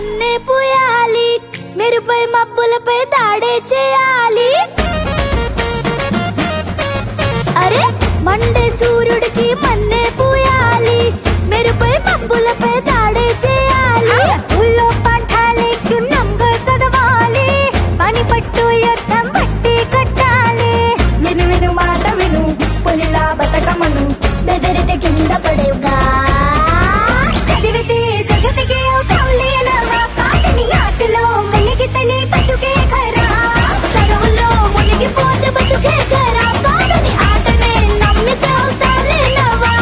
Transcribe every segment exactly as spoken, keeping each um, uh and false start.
మన్నే పూయాలి, మెరుపై మబ్బులపై దాడే చేయాలి. అరే మండే సూర్యుడికి మన్నే పూయాలి, మెరుపై మబ్బులపై దాడే చేయాలి. స్కూల్లో పాఠాలే క్షుణ్ణంగా చదవాలి, పని పట్టు యుద్ధం బట్టి కట్టాలి. విను విను మాట విను, పులిలా బతకమను, బెదిరితే కింద పడేవుగా. చదివితే జగతికి అవుతావులేనవా, కాదని ఆటలో మునిగితే నీ బతుకే ఖరా. చదువులో మునిగిపోతే బతుకే ఖరా, కాదని ఆటనే నమ్మితే అవుతావులేనవా.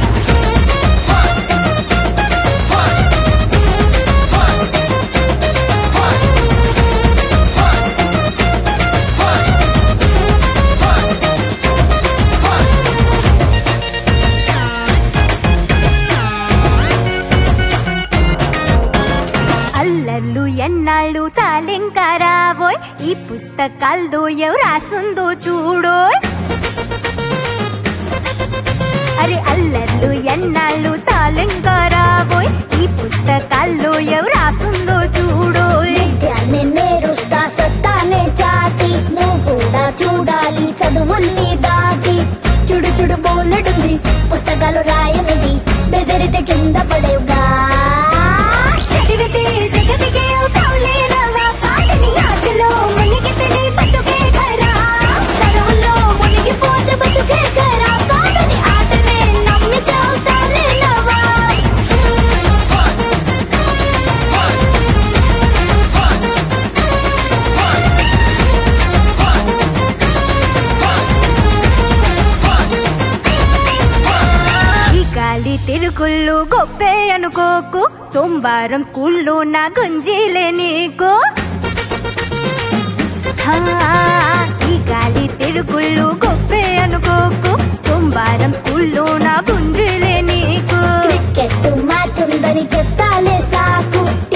అల్లర్లు ఎన్నాళ్ళు చాలింకా రావోయ్, ఈ పుస్తకాల్లో ఎవరు రాసుందో చూడోయ్. అరే అల్లర్లు ఎన్నాళ్ళు చాలింకా రావోయ్, ఈ పుస్తకాల్లో ఎవరు రాసుందో చూడోయ్. విద్యాన్ని నేరుస్తా సత్తానే చాటి, నువ్వు కూడా చూడాలి చదువుల్ని దాటి. చుడు చుడు బోలెడుంది పుస్తకాలు రాయనిది, బెదిరితే కింద పడేవుగా. చదివితే జగతికి అవుతావులేనవా, కాదని ఆటలో మునిగితే నీ బతుకే ఖరా. చదువులో మునిగిపోతే బతుకే ఖరా, కాదని ఆటనే నమ్మితే అవుతావులేనవా. ఈ గాలి తిరుగుళ్ళు గొప్పే అనుకోకు, సోమవారం స్కూల్లో నా గుంజీలే నీకు. హా, ఈ గాలి తిరుగుళ్ళు గొప్పే అనుకోకు, సోమవారం స్కూల్లో నా గుంజీలే నీకు. క్రికెట్ మ్యాచ్ ఉందని చెప్తాలే సాకు,